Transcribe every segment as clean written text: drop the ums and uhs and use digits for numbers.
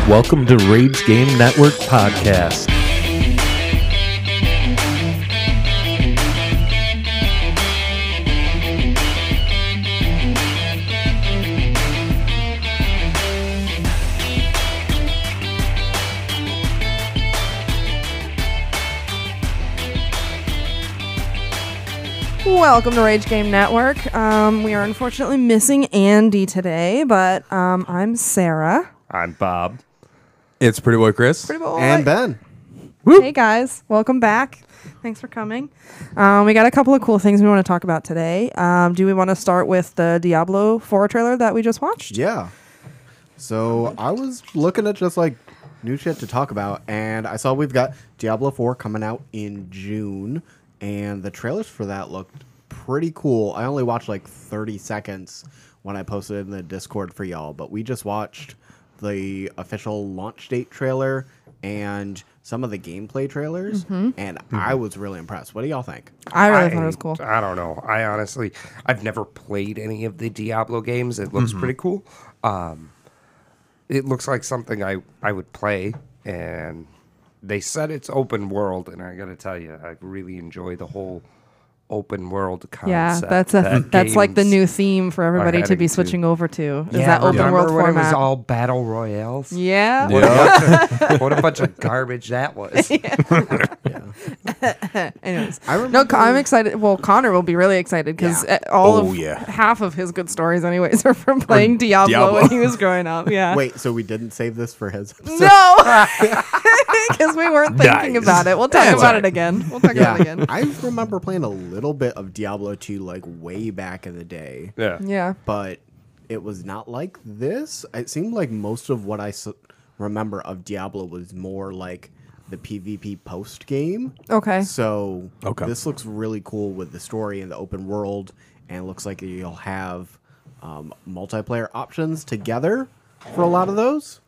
Welcome to Rage Game Network Podcast. Welcome to Rage Game Network. We are unfortunately missing Andy today, but I'm Sarah. I'm Bob. It's Pretty Boy Chris. Pretty boy. And Ben. Hey guys, welcome back. Thanks for coming. We got a couple of cool things we want to talk about today. Do we want to start with the Diablo 4 trailer that we just watched? Yeah. So I was looking at just like new shit to talk about, and I saw we've got Diablo 4 coming out in June, and the trailers for that looked pretty cool. I only watched like 30 seconds when I posted it in the Discord for y'all, but we just watched the official launch date trailer and some of the gameplay trailers, and I was really impressed. What do y'all think? I really thought it was cool. I don't know. I've never played any of the Diablo games. It looks pretty cool. It looks like something I would play, and they said it's open world, and I got to tell you, I really enjoy the whole open world concept. Yeah, that's like the games new theme for everybody to be heading to. switching over to. Is Yeah, that open remember world when format? it was all battle royales? Yeah. What a bunch of garbage that was. Anyways, I remember. I'm excited. Well, Connor will be really excited because half of his good stories, anyways, are from playing Diablo when he was growing up. Yeah. Wait, so we didn't save this for his episode? No, because we weren't thinking Nice. about it. We'll talk about it again. We'll talk about it again. I remember playing a little bit of Diablo 2 like way back in the day, Yeah. Yeah. but it was not like this. It seemed like most of what I remember of Diablo was more like the PvP post game. Okay. So Okay. this looks really cool with the story and the open world, and it looks like you'll have multiplayer options together for a lot of those.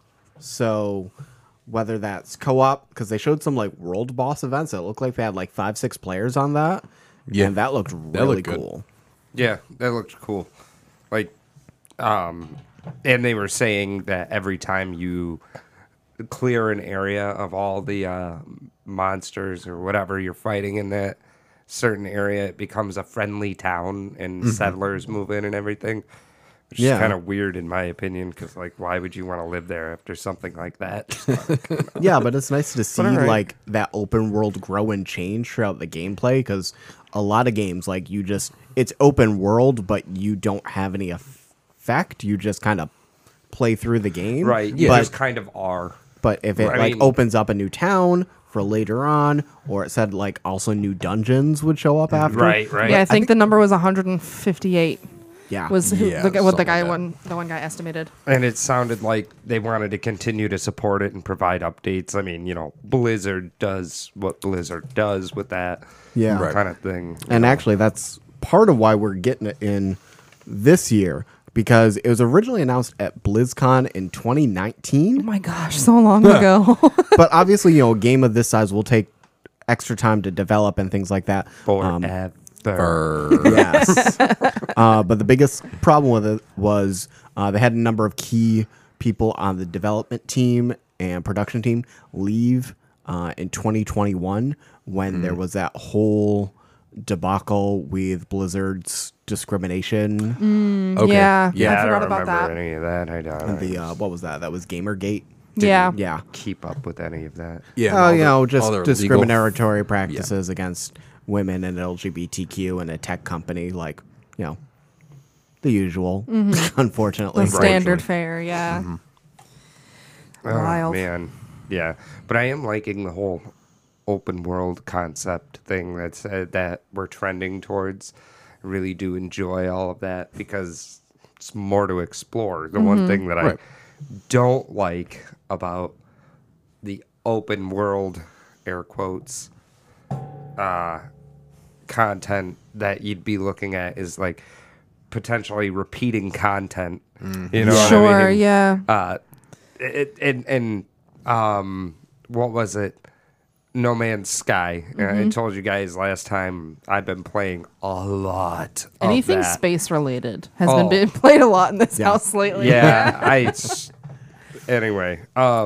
So whether that's co-op, because they showed some like world boss events that looked like they had like 5-6 players on that. Yeah. And that looked really looked good. cool. Yeah, that looked cool. Like, and they were saying that every time you clear an area of all the monsters or whatever you're fighting in that certain area, it becomes a friendly town and settlers move in and everything. Which is kind of weird in my opinion, because like, why would you want to live there after something like that? Yeah, but it's nice to see alright. like that open world grow and change throughout the gameplay, because a lot of games like it's open world, but you don't have any effect. You just kind of play through the game. Right, you But, just kind of are. but if it I mean- opens up a new town for later on, or it said like also new dungeons would show up after. Right. Yeah, I think the number was 158. Yeah. Was who, Yeah, what the something guy like the one guy estimated. And it sounded like they wanted to continue to support it and provide updates. I mean, Blizzard does what Blizzard does with that Yeah. kind of thing. And actually, that's part of why we're getting it in this year, because it was originally announced at BlizzCon in 2019. Oh my gosh, so long ago. But obviously, a game of this size will take extra time to develop and things like that. Forever. Yes. But the biggest problem with it was they had a number of key people on the development team and production team leave in 2021 when there was that whole debacle with Blizzard's discrimination. Okay. Yeah, Yeah, I I forgot don't about remember that. any of that. I don't The what was that? That was Gamergate. Yeah. Yeah. keep up with any of that. Yeah. Oh, just all their legal- discriminatory practices against women and LGBTQ in a tech company, like, the usual, unfortunately. The standard fare, yeah. Oh, Wild. man. Yeah. But I am liking the whole open world concept thing that we're trending towards. I really do enjoy all of that because it's more to explore. The one thing that I don't like about the open world, air quotes, content that you'd be looking at is like potentially repeating content. You know what I Sure, mean? yeah. What was it? No Man's Sky. I told you guys last time I've been playing a lot of Anything that. space related has Oh. been played a lot in this house lately. Yeah, anyway,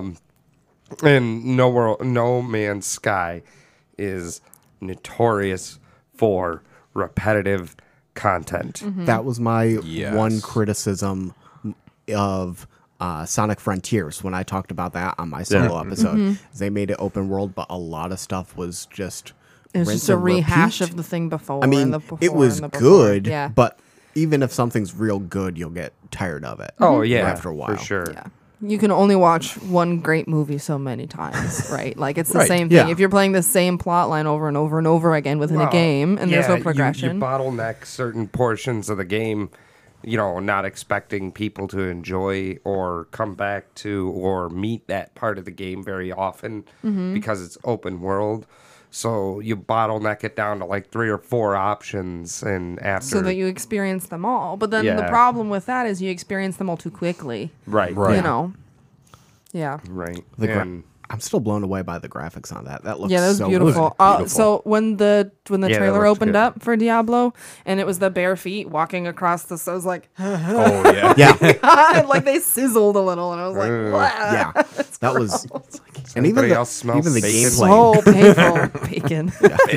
and No Man's Sky is notorious for repetitive content. That was my Yes. one criticism of Sonic Frontiers when I talked about that on my solo episode. Is they made it open world, but a lot of stuff was just It was rinse just a and rehash repeat. of the thing before. I mean, and the before it was and the before. good, Yeah. but even if something's real good, you'll get tired of it. Oh yeah, after a while. for sure. Yeah. You can only watch one great movie so many times, right? Like it's the Right, same thing. yeah. If you're playing the same plot line over and over and over again within a Well, game and there's no you progression. bottleneck certain portions of the game, not expecting people to enjoy or come back to or meet that part of the game very often Mm-hmm. because it's open world. So you bottleneck it down to like 3 or 4 options, and after so that you experience them all. But then the Yeah. problem with that is you experience them all too quickly. right, Right. You know. Yeah. right. The gra- And I'm still blown away by the graphics on that. That looks Yeah, that was so beautiful. good. So when the Yeah, that trailer looks opened good. up for Diablo and it was the bare feet walking across the, so I was like, Oh yeah. Yeah, like they sizzled a little, and I was like, wow. yeah, that was, and even anybody the, else smell even the bacon? gameplay, So painful, bacon.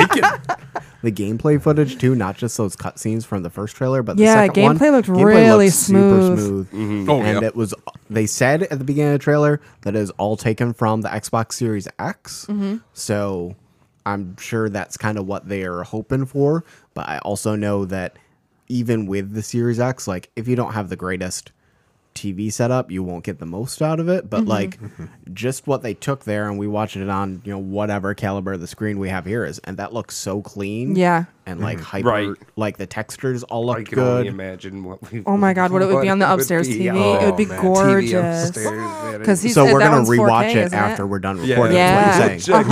the gameplay footage too, not just those cutscenes from the first trailer, but the Yeah, second one, gameplay looked really looked smooth. super smooth. Oh, And yeah. it was. They said at the beginning of the trailer that it is all taken from the Xbox Series X. So I'm sure that's kind of what they are hoping for. But I also know that even with the Series X, like if you don't have the greatest TV setup, you won't get the most out of it. But like just what they took there, and we watched it on whatever caliber the screen we have here is, and that looks so clean. Yeah. And like hyper, Right. like the textures all I look can only good. imagine what we. Oh my God, what it would be on the it would upstairs be. TV. It would be man. gorgeous. TV upstairs, man. Because he's So we're that gonna one's rewatch 4K, it isn't after we're done Yeah. recording. Yeah. That's what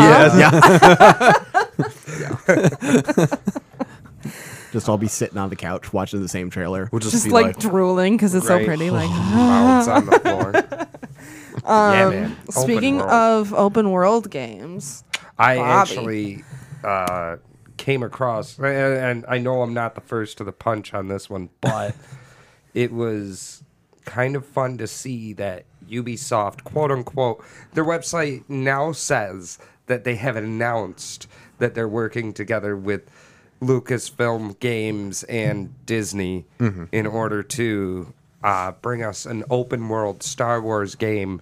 you're saying. Uh-huh. Just I'll be sitting on the couch watching the same trailer. We'll just, Just be like drooling because it's so Right. pretty. Like, Mouths on the floor. Yeah, man. Open speaking world. of open world games, I Bobby. actually came across, and I know I'm not the first to the punch on this one, but it was kind of fun to see that Ubisoft, quote unquote, their website now says that they have announced that they're working together with Lucasfilm Games and Disney in order to bring us an open world Star Wars game.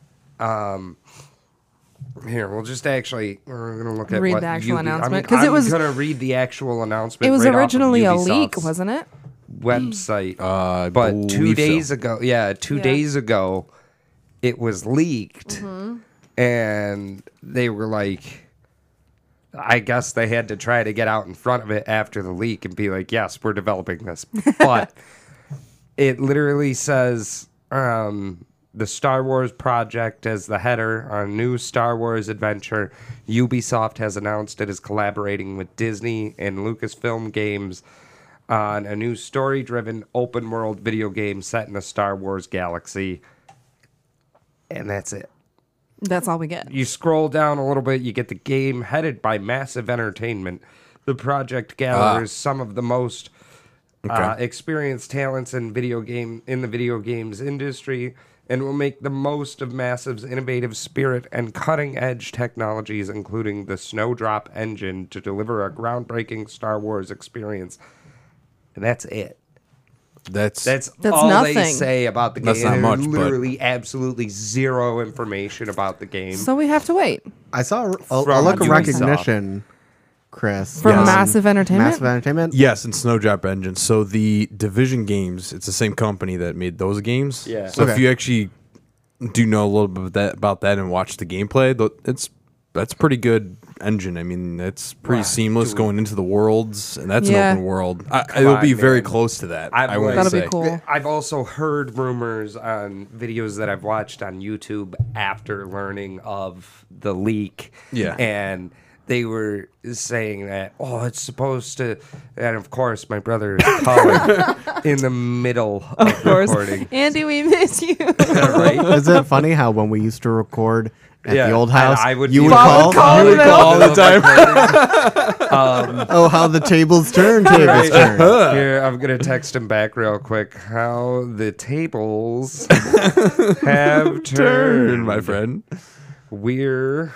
Here, we'll just actually we're gonna look at Read what the actual Ubi- announcement, I'm 'cause it was- gonna read the actual announcement. it was right off of originally a leak, Ubisoft's wasn't it? website, I but 2 believe so. days ago, two Yeah. days ago, it was leaked, and they were like, I guess they had to try to get out in front of it after the leak and be like, yes, we're developing this. But it literally says the Star Wars project as the header on a new Star Wars adventure. Ubisoft has announced it is collaborating with Disney and Lucasfilm Games on a new story-driven open-world video game set in the Star Wars galaxy. And that's it. That's all we get. You scroll down a little bit, you get the game headed by Massive Entertainment. The project gathers some of the most experienced talents in the video games industry, and will make the most of Massive's innovative spirit and cutting-edge technologies, including the Snowdrop engine, to deliver a groundbreaking Star Wars experience. And that's it. That's That's That's all they nothing. say about the game. That's not There's much, but- literally absolutely zero information about the game. So we have to wait. I saw a From look of Ubisoft. recognition, Chris. From on Massive Entertainment? Massive Entertainment? yes, and Snowdrop Engine. So the Division games, it's the same company that made those games. Yeah. So if Okay. you actually do know a little bit about that and watch the gameplay, that's pretty good engine. I mean, it's pretty seamless going into the worlds, and that's Yeah. an open world. It'll on, be very man. close to that. I'd I want like- to That'll say. be cool. I've also heard rumors on videos that I've watched on YouTube after learning of the leak. Yeah. And they were saying that, oh, it's supposed to, and of course my brother is calling in the middle of recording. Andy, we miss you. Right? Is it funny how when we used to record at Yeah, the old and house, I would you be- would Bob call? would call in the middle. all the time. Oh, how the tables turn, tables turn. Here, I'm gonna text him back real quick. How the tables have turned, my friend. We're.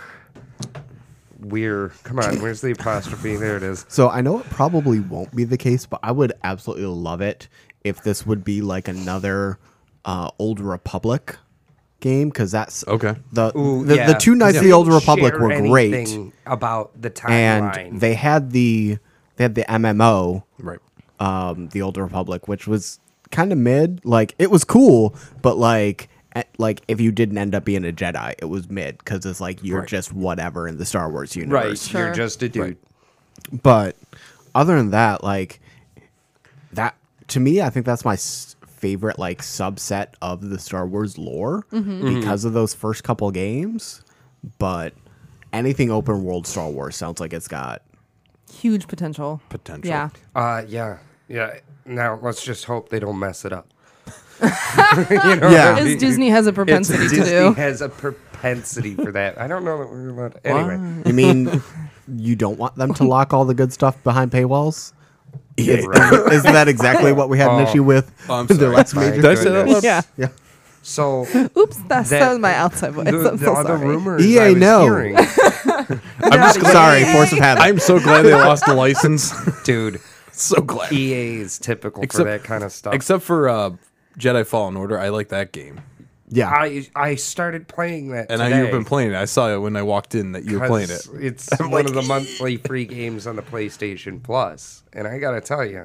Come on, where's the apostrophe? There it is. So I know it probably won't be the case, but I would absolutely love it if this would be like another Old Republic game, because that's Okay. the two Knights of the Old Republic Share were great, anything about the timeline. and they had the MMO, Right. the Old Republic, which was kind of mid. Like it was cool, but like if you didn't end up being a Jedi, it was mid because it's like you're just whatever in the Star Wars universe. right, Sure. you're just a dude. But other than that, like that to me, I think that's my favorite like subset of the Star Wars lore because of those first couple games. But anything open world Star Wars sounds like it's got Huge potential. Potential. Yeah. Yeah. Now let's just hope they don't mess it up. Yeah. As Disney has a propensity to Disney do. has a propensity for that. I don't know that we're allowed. Anyway, You mean you don't want them to lock all the good stuff behind paywalls? Yeah, right. Isn't that exactly what we had an issue with? I'm the sorry. last My major? Did I say that goodness. loud? Yeah. Yeah. So Oops, that was my outside voice. the I'm so other sorry. rumors EA, I was no. hearing, I'm just glad. Sorry, force of habit. I'm so glad they lost the license. dude, So glad. EA is typical for Except- that kind of stuff. Except for Jedi Fallen Order, I like that game, Yeah. I started playing that and today. you've been playing it. I saw it when I walked in that you were playing it. 'cause It's one of the monthly free games on the PlayStation Plus, and I gotta tell you,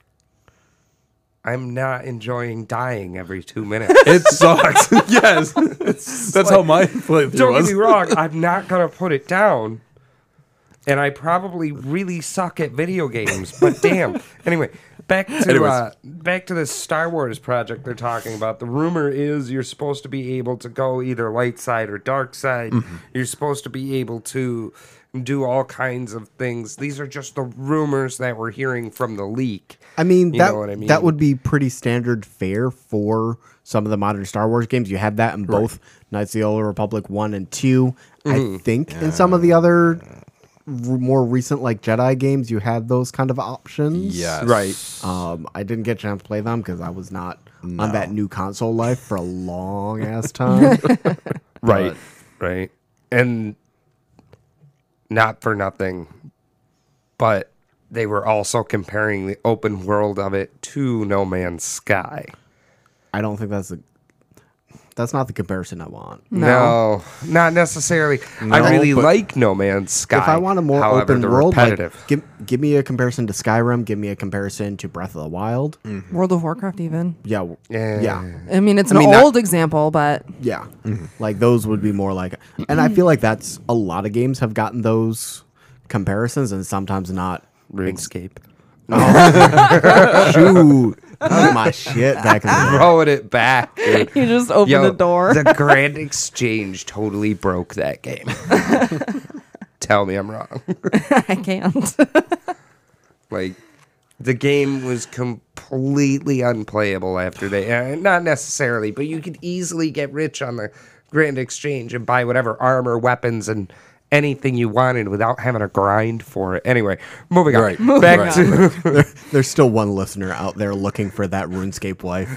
I'm not enjoying dying every 2 minutes. It sucks. Yes, that's how my playthrough Don't get was. me wrong, I'm not gonna put it down, and I probably really suck at video games. But damn. Anyway, back to the Star Wars project they're talking about. The rumor is you're supposed to be able to go either light side or dark side. You're supposed to be able to do all kinds of things. These are just the rumors that we're hearing from the leak. I mean, You know what I mean? that would be pretty standard fare for some of the modern Star Wars games. You had that in both Knights of the Old Republic 1 and 2. I think in some of the other more recent like Jedi games, you had those kind of options. Yes. Right. I didn't get a chance to play them because I was not on that new console life for a long ass time. Right. Right. And not for nothing, but they were also comparing the open world of it to No Man's Sky. I don't think that's not the comparison I want. No, not necessarily. I really but- like No Man's Sky. If I want a more however, open they're world, like, repetitive. give me a comparison to Skyrim. Give me a comparison to Breath of the Wild. World of Warcraft, even. Yeah, yeah. I mean, it's I an mean, that- old example, but Yeah, like those would be more like, and I feel like that's a lot of games have gotten those comparisons, and sometimes not. RuneScape. Shoot, that was my shit back in the day. Throwing it back. Dude. you just open Yo, the door. The Grand Exchange totally broke that game. Tell me I'm wrong. I can't. Like, the game was completely unplayable after they. Not necessarily, but you could easily get rich on the Grand Exchange and buy whatever armor, weapons, and anything you wanted without having to grind for it. Anyway, moving on. Right. Back Right. to. There's still one listener out there looking for that RuneScape wife.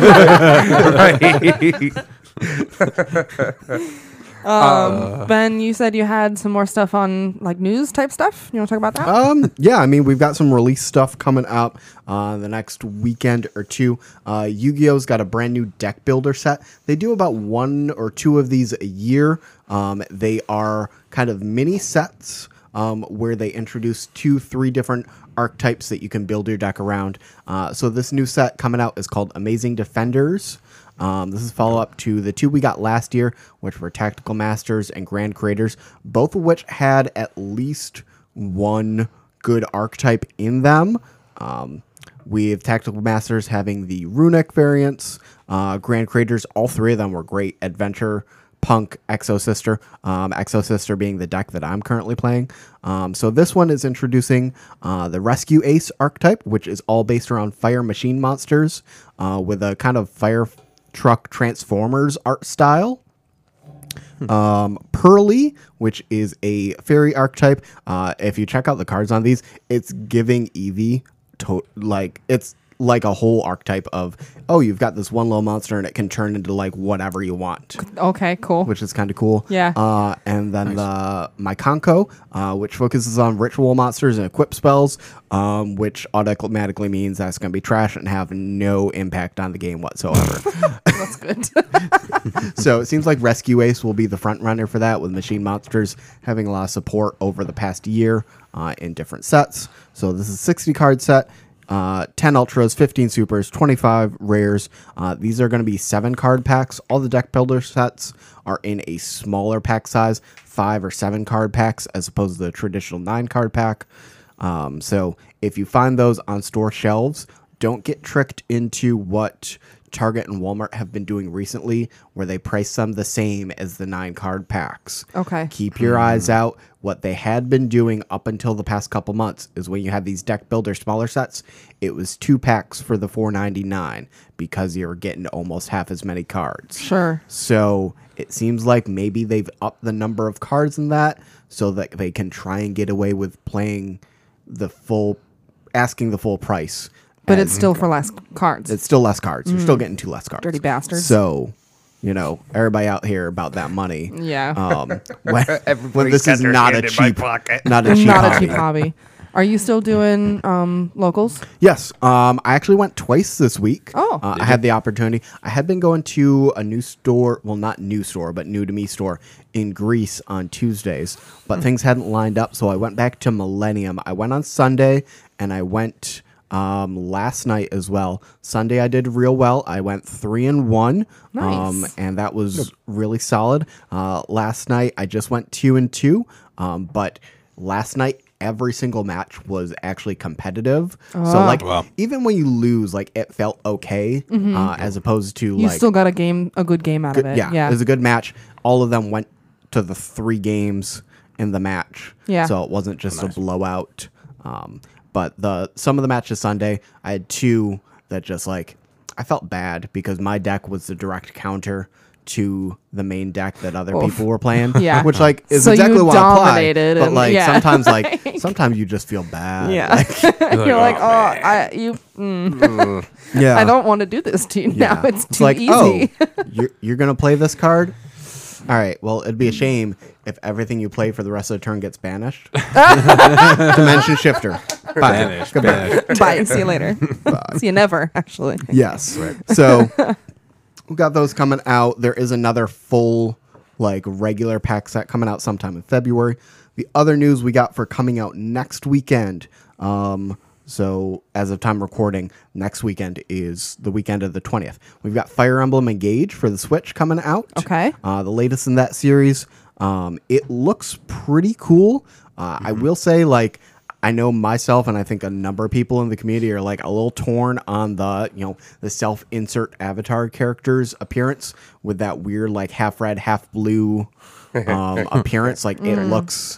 Ben, you said you had some more stuff on like news type stuff. You want to talk about that? Yeah, I mean, we've got some release stuff coming up the next weekend or two. Yu-Gi-Oh's got a brand new deck builder set. They do about 1 or 2 of these a year. They are kind of mini sets where they introduce 2-3 different archetypes that you can build your deck around. So this new set coming out is called Amazing Defenders. This is follow up to the 2 we got last year, which were Tactical Masters and Grand Creators, both of which had at least one good archetype in them. We have Tactical Masters having the Runic variants, Grand Creators, all 3 of them were great adventure Punk, Exo Sister. Exo Sister being the deck that I'm currently playing. So this one is introducing the Rescue Ace archetype, which is all based around fire machine monsters with a kind of fire truck Transformers art style. Pearly, which is a fairy archetype. If you check out the cards on these, it's giving Eevee it's like a whole archetype of, oh, you've got this one little monster and it can turn into like whatever you want, Okay, cool. which is kind of cool. Yeah. And then the Myconko, which focuses on ritual monsters and equip spells, which automatically means that's going to be trash and have no impact on the game whatsoever. That's good. So it seems like Rescue Ace will be the front runner for that, with Machine Monsters having a lot of support over the past year in different sets. So this is a 60 card set. 10 ultras, 15 supers, 25 rares. These are going to be 7 card packs. All the deck builder sets are in a smaller pack size, 5 or 7 card packs, as opposed to the traditional 9 card pack. So if you find those on store shelves, don't get tricked into what Target and Walmart have been doing recently, where they price them the same as the 9 card packs. Okay. Keep your eyes out. What they had been doing up until the past couple months is when you had these deck builder smaller sets, it was 2 packs for the $4.99 because you were getting almost half as many cards. Sure. So it seems like maybe they've upped the number of cards in that so that they can try and get away with asking the full price. But it's still for less cards. It's still less cards. You're still getting 2 less cards. Dirty bastards. So, everybody out here about that money. Yeah. When this is not a cheap Not hobby. a cheap hobby. Are you still doing locals? Yes. I actually went twice this week. Oh. I had the opportunity. I had been going to a new store, well, not new store, but new to me store in Greece on Tuesdays, but things hadn't lined up, so I went back to Millennium. I went on Sunday, and I went last night as well. Sunday I did real well. I went 3-1. Nice. And that was really solid. Last night I just went 2-2. But last night every single match was actually competitive. So even when you lose, it felt okay. As opposed to You still got a good game out of it. Yeah, it was a good match. All of them went to the 3 games in the match. Yeah. So it wasn't just a blowout. But some of the matches Sunday, I had 2 that just I felt bad because my deck was the direct counter to the main deck that other people were playing. Yeah. Which is So exactly you what I dominated applied. But and- yeah. sometimes you just feel bad. Yeah. You're like, Yeah. I don't want to do this to you now. It's too easy. Oh, you're gonna play this card? All right. Well, it'd be a shame if everything you play for the rest of the turn gets banished. Dimension Shifter. Bye. Goodbye. Bye. See you later. See you never, actually. Yes. So we got those coming out. There is another full regular pack set coming out sometime in February. The other news we got for coming out next weekend. So as of time recording, next weekend is the weekend of the 20th. We've got Fire Emblem Engage for the Switch coming out. Okay. The latest in that series. It looks pretty cool. I will say, I know myself and I think a number of people in the community are a little torn on the self-insert avatar character's appearance with that weird half red, half blue appearance. It looks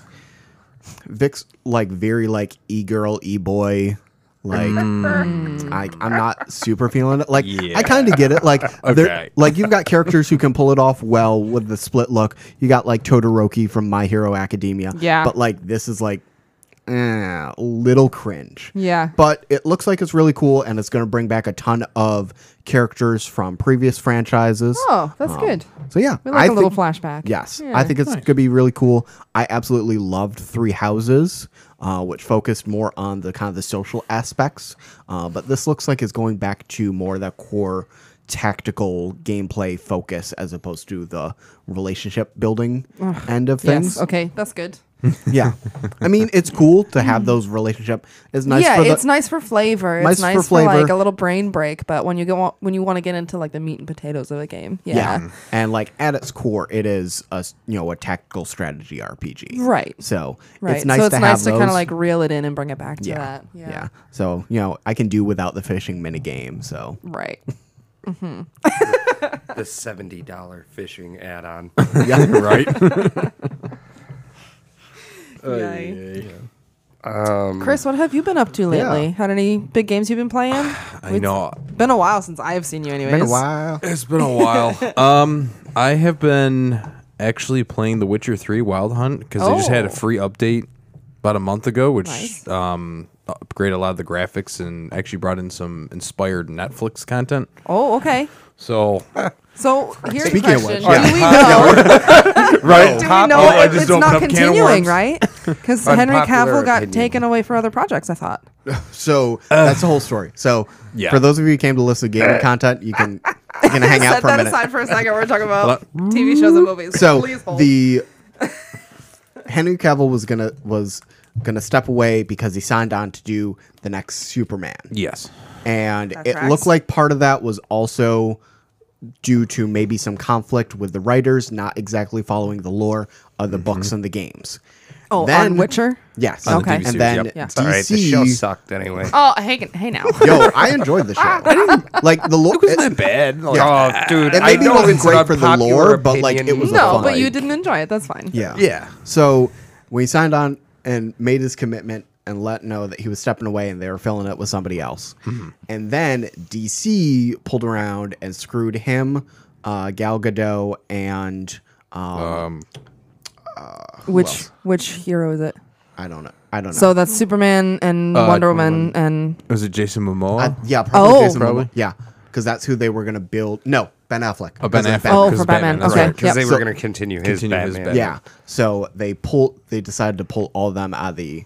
very e-girl, e-boy. I'm not super feeling it. I kind of get it. Okay. You've got characters who can pull it off well with the split look. You got Todoroki from My Hero Academia. Yeah. But this is a little cringe. Yeah. But it looks like it's really cool, and it's going to bring back a ton of characters from previous franchises. Oh, that's good. So yeah, We like a little flashback. Yes, Yeah. I think it's going to be really cool. I absolutely loved 3 Houses, which focused more on the kind of the social aspects. But this looks like it's going back to more of that core tactical gameplay focus as opposed to the relationship building end of things. Yes. Okay, that's good. Yeah, I mean it's cool to have those relationship. It's nice. Yeah, for it's nice for flavor. Nice It's for nice for flavor. a little brain break. But when you want to get into the meat and potatoes of a game, Yeah, and at its core, it is a tactical strategy RPG. Right. So Right. it's nice so it's to nice have to kind those. of reel it in and bring it back to Yeah. that. Yeah. So I can do without the fishing mini game. So Right. The $70 fishing add-on. Yeah, right. Yay. Chris, what have you been up to lately? Yeah. Had any big games you've been playing? I know. Been a while since I've seen you anyways. Been a while. It's been a while. I have been actually playing The Witcher 3 Wild Hunt because they just had a Oh. free update about a month ago, which Nice. upgraded a lot of the graphics and actually brought in some inspired Netflix content. Oh, okay. So So here's the Speaking of question. which, Do we know? right, Do we know I it's just opened not up a can of continuing, worms. right? Because Henry Unpopular Cavill got opinion. taken away for other projects, I thought. So that's the whole story. So Yeah. for those of you who came to listen to gaming content, you can hang out Set for a that minute. aside for a second. We're talking about TV shows and movies. So Please hold. the Henry Cavill was gonna step away because he signed on to do the next Superman, yes, and That it tracks. looked like part of that was also due to maybe some conflict with the writers not exactly following the lore of the books and the games. Oh, Then- on Witcher? Yes. On the Okay. TV And series, then yep. Yeah. It's all right. The show sucked anyway. Oh, hey now. Yo, I enjoyed the show. Like the lore. it wasn't that bad. Like, Oh, dude, It I maybe know wasn't it's an great for the unpopular lore, but, like, opinion. it was a No, fun but you ride. didn't enjoy it. That's fine. Yeah. Yeah. So when he signed on and made his commitment and let know that he was stepping away and they were filling it with somebody else. And then DC pulled around and screwed him, Gal Gadot, and Which hero is it? I don't know. I don't know. So that's Superman and Wonder Woman and was it Jason Momoa? Yeah, probably Oh. Jason Probably. Momoa. Yeah, because that's who they were going to build. No, Ben Affleck. Oh, Ben Because of Affleck. Oh, 'cause for Batman. that's Okay. right. Because they So- were going to continue his Continue his Batman. Batman. Yeah. So they decided to pull all of them out of the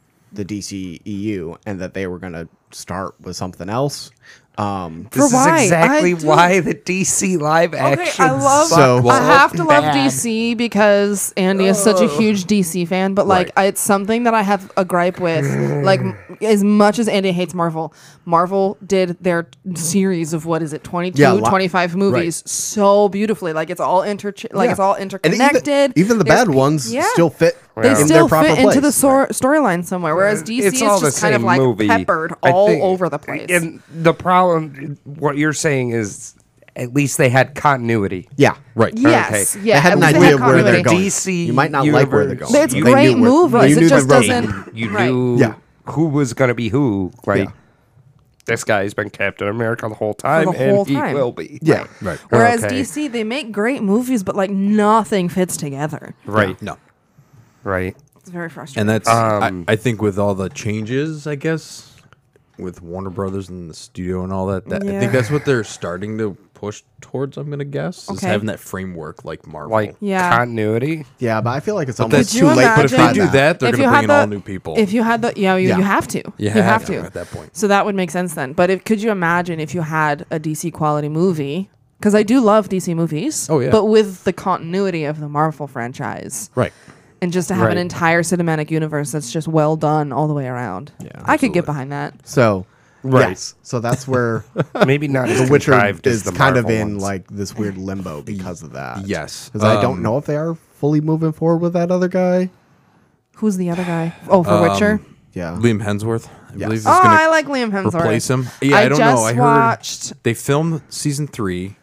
DC EU and that they were going to start with something else. This why? is exactly I do- why the DC live action. I love. So- I have to love bad. DC because Andy is such a huge DC fan. But like, it's something that I have a gripe with. Like, as much as Andy hates Marvel, Marvel did their series of what is it, 22, Yeah, 25 movies so beautifully. Like it's all it's all And interconnected. even the There's- bad ones yeah. still fit They in still their proper fit place. into the storyline somewhere, whereas DC It's is all just the kind of same like movie. peppered I all think- over the place. And the problem, what you're saying is, at least they had continuity. Yeah, Right. yes, Okay. yeah, They had an at least idea of where they're continuity. going. DC You might not like where they're universe- going. It's They great knew where- movies. you knew It just the road. doesn't. You right. knew Yeah. who was going to be who. Like, Yeah. this guy's been Captain America the whole time, the whole and he time. will be. Yeah. Right. Whereas Okay. DC, they make great movies, but like nothing fits together. Right. No. Right. It's very frustrating. And that's I think with all the changes, I guess, with Warner Brothers and the studio and all that, I Yeah. think that's what they're starting to push towards. I'm gonna guess is Okay. having that framework like Marvel. Like Yeah. continuity. Yeah, but I feel like it's But almost that's Could too you late. but if imagine- they do that, they're If gonna you bring had in all the- new people. If you had the, you Yeah. have to. You have have to to at that point. So that would make sense then. But could you imagine if you had a DC quality movie? Because I do love DC movies. Oh, yeah. But with the continuity of the Marvel franchise, Right. and just to have an Right. entire cinematic universe that's just well done all the way around. Yeah, I could get absolutely. behind that. So, Right. yes. So that's where Maybe not as The Witcher contrived as is the kind of Marvel in ones. like this weird limbo because of that. Yes. Because I don't know if they are fully moving forward with that other guy. Who's the other guy? Oh, for Witcher. Yeah. Liam Hemsworth, I Yes. believe, is Oh, gonna I like Liam Hemsworth. replace him. Yeah, I don't know. just I heard watched. they filmed season 3.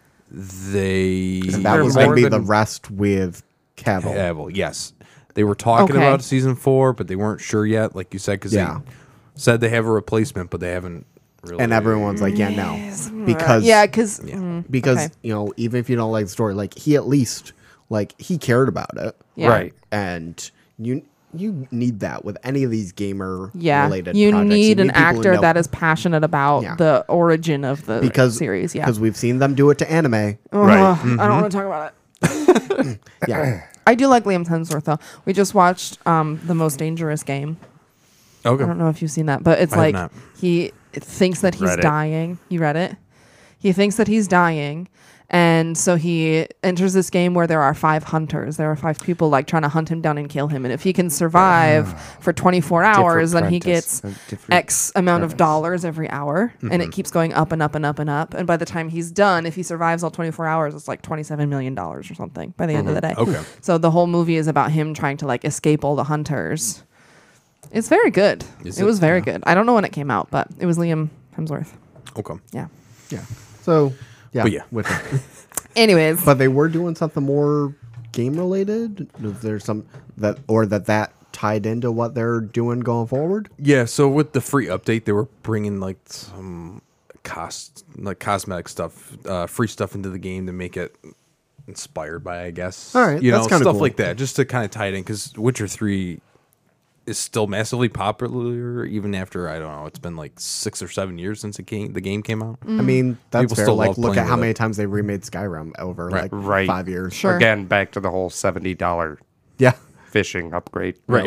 They And They're that was going to more be the than- rest with Cavill. Cavill, yes. They were talking Okay. about season 4, but they weren't sure yet, like you said, because Yeah. they said they have a replacement, but they haven't really. And everyone's like, yeah, no. Because, Yeah, because because you know, even if you don't like the story, like he at least, like he cared about it. yeah. Right. And you need that with any of these gamer Yeah, related you projects. need an people who actor know. that is passionate about Yeah. the origin of the because series. Yeah, because we've seen them do it to anime. Right. I don't want to talk about it. Yeah. I do like Liam Hemsworth though. We just watched The Most Dangerous Game. Okay. I don't know if you've seen that, but it's I have like not. he thinks that he's Read it. dying. You read it? He thinks that he's dying. And so he enters this game where there are 5 hunters. There are 5 people like trying to hunt him down and kill him. And if he can survive for 24 hours, then he apprentice. gets A different X amount of premise. dollars every hour. And it keeps going up and up and up and up. And by the time he's done, if he survives all 24 hours, it's like $27 million or something by the end of the day. Okay. So the whole movie is about him trying to like escape all the hunters. It's very good. Is It it? was very Yeah. good. I don't know when it came out, but it was Liam Hemsworth. Okay. Yeah. Yeah. So Yeah, But yeah. Witcher. Anyways, But they were doing something more game related. Is there some that tied into what they're doing going forward? Yeah, so with the free update, they were bringing like some cosmetic stuff, free stuff into the game to make it inspired by, I guess. All right, you know, that's kinda stuff cool. like that, just to kind of tie it in, because Witcher 3 is still massively popular, even after, I don't know, it's been like 6 or 7 years since the game came out. I mean, that's People fair. still Like, love look playing at how with many it. times they remade Skyrim over Right. Right. 5 years. Sure. Again, back to the whole $70 Yeah, fishing upgrade. Right.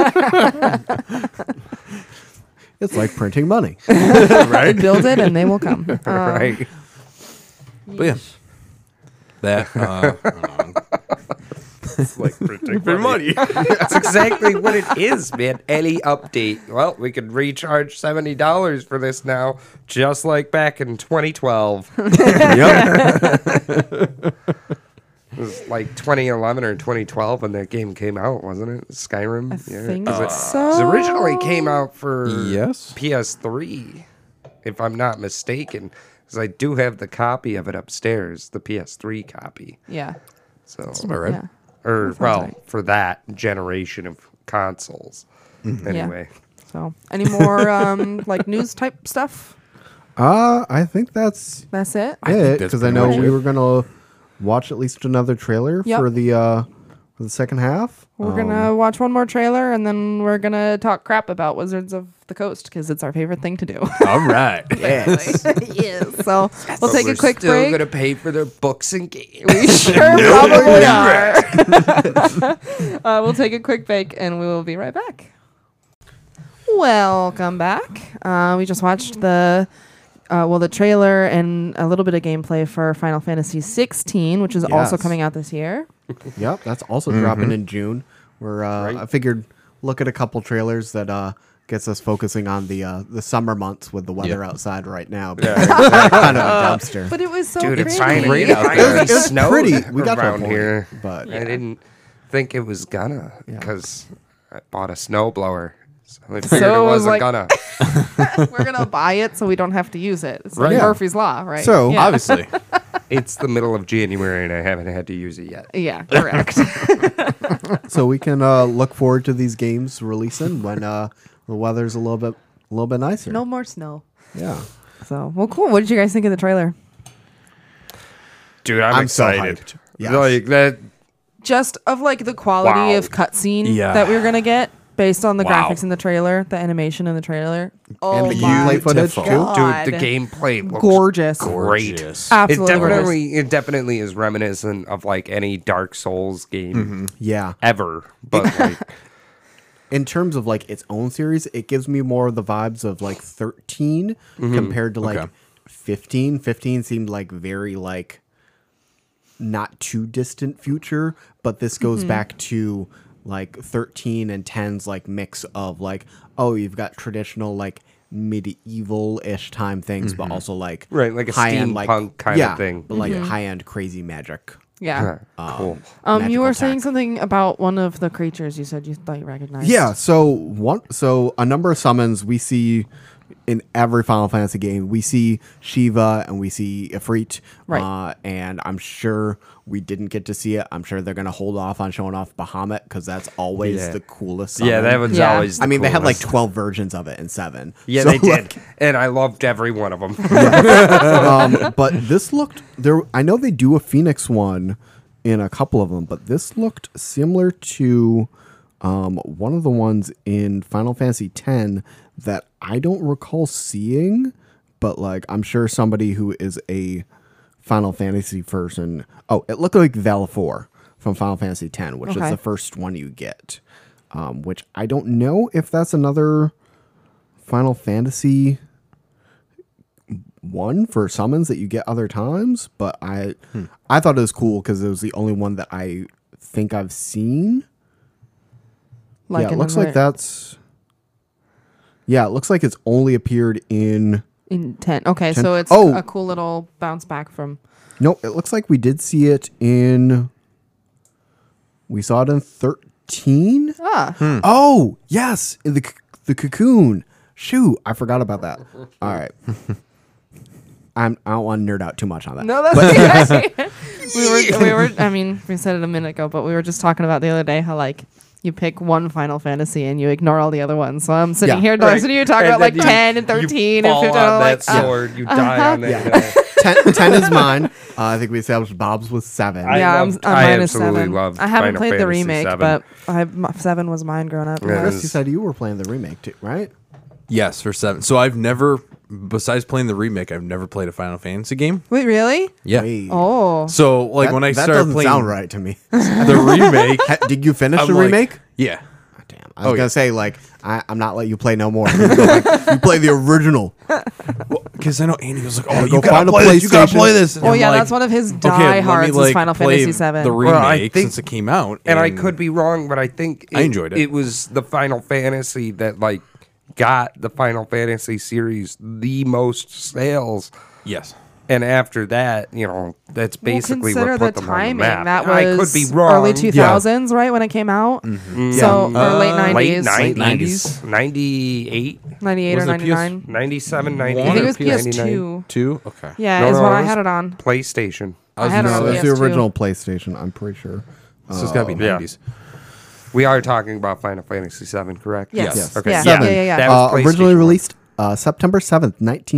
it's like printing money. Right? build it and they will come. Right. But yeah. That, It's like printing money. That's exactly what it is, man. Any update. Well, we could recharge $70 for this now, just like back in 2012. yep. It was like 2011 or 2012 when that game came out, wasn't it? Skyrim. I think 'Cause so. It originally came out for Yes. PS3, if I'm not mistaken. Because I do have the copy of it upstairs, the PS3 copy. Yeah. So, All right. Yeah. or sounds well, right. for that generation of consoles. Anyway, So, any more like news type stuff? I think that's That's it. it that's because I pretty know much we it. were gonna watch at least another trailer Yep. for the second half. We're gonna watch one more trailer and then we're gonna talk crap about Wizards of the Coast because it's our favorite thing to do. All right. Yes. yes. So we'll take a quick still break. gonna pay for their books and games. We sure probably are. We'll take a quick break and we will be right back. Welcome back. We just watched the trailer and a little bit of gameplay for Final Fantasy 16, which is also Yes. coming out this year. Yep, that's also dropping in June. Where I figured look at a couple trailers that gets us focusing on the summer months with the weather outside right now. Because it's kind of a dumpster. But it was so Dude, pretty. it's finally great out there. finally It was snowed pretty. We got to a around point, here, but I didn't think it was gonna because I bought a snowblower, so I figured So it it was wasn't like- gonna. We're gonna buy it so we don't have to use it. It's Right. like Yeah. Murphy's Law, right? So, yeah. Obviously. It's the middle of January and I haven't had to use it yet. Yeah, correct. so we can look forward to these games releasing when the weather's a little bit nicer. No more snow. Yeah. So, well, cool. What did you guys think of the trailer? Dude, I'm so excited. hyped. Yes. Like that. Just of like the quality Wow. of cutscene Yeah. that we were gonna get based on the Wow. graphics in the trailer, the animation in the trailer. Oh the my gameplay footage, too? God. Dude, the gameplay looks gorgeous. great. Gorgeous. Absolutely It definitely is reminiscent of like any Dark Souls game Yeah. ever. But like, In terms of like its own series, it gives me more of the vibes of like 13 compared to like Okay. 15. 15 seemed like very like not too distant future, but this goes back to like 13 and 10's like mix of like, oh, you've got traditional like medieval-ish time things, but also like Right, like a high-end, steampunk kind of yeah, thing. but like high-end crazy magic. Yeah. cool. You magical were saying tech. something about one of the creatures you said you thought you recognized. Yeah, so a number of summons we see in every Final Fantasy game. We see Shiva and we see Ifrit. Right. And I'm sure we didn't get to see it. I'm sure they're going to hold off on showing off Bahamut because that's always Yeah. the coolest summon. Yeah, that was Yeah. always. I mean, they had like coolest. 12 versions of it in 7. Yeah, So, they did, like, and I loved every one of them. but this looked there. I know they do a Phoenix one in a couple of them, but this looked similar to one of the ones in Final Fantasy X that I don't recall seeing, but like I'm sure somebody who is a Final Fantasy person. Oh, it looked like Valefor from Final Fantasy X, which is Okay. the first one you get. Which I don't know if that's another Final Fantasy one for summons that you get other times, but I thought it was cool because it was the only one that I think I've seen. Like yeah, it in looks the- like that's. Yeah, it looks like it's only appeared in. in 10. Okay, 10. so it's Oh. a cool little bounce back from. Nope, it looks like we did see it in. We saw it in 13. Ah, Oh yes, in the cocoon. Shoot, I forgot about that. All right. I don't want to nerd out too much on that. No, that's okay. we were. I mean, we said it a minute ago, but we were just talking about the other day how like you pick one Final Fantasy and you ignore all the other ones. So I'm sitting Yeah. here listening to you talk And about like then 10 and 13 and 15. on I'm that like, sword. You die on that. 10 is mine. I think we established Bob's was 7. I yeah, loved- I'm I mine is absolutely 7. loved I haven't Final played the Fantasy remake, 7. but 7 was mine growing up. Yeah. Chris, you said you were playing the remake too, right? Yes, for 7. So I've never, besides playing the remake, I've never played a Final Fantasy game. Wait, really? Yeah. Wait. Oh, So like That- when I that started doesn't playing sound right to me. the remake, Did you finish I'm the like- remake? Yeah. Damn. I was Oh, gonna yeah. say like I'm not letting you play no more. You play the original. Because I know Andy was like, "Oh, Go you gotta find a play this. You gotta PlayStation." play this." And oh I'm yeah, like, that's one of his okay, let me, diehards is like, Final play Fantasy 7. The remake Well, I think- since it came out, And I could be wrong, but I think I enjoyed it. It was the Final Fantasy that like got the Final Fantasy series the most sales, Yes. and after that, that's basically consider what the put them on the timing. map. That I was could be wrong. early 2000s, right when it came out. So or late 90s, Late Late 90s, 98, 98 or Was it PS 99. 97, I 98. think it was 99. PS2. 2. Okay. Yeah, No, is no, what it I was had it on. PlayStation. I had it No, on that's the PS2. original PlayStation. I'm pretty sure. So it's got to be Yeah. 90s. We are talking about Final Fantasy 7, correct? Yes. Yes. Okay. Yeah. Seven. Yeah. That was Originally PlayStation. released September 7th,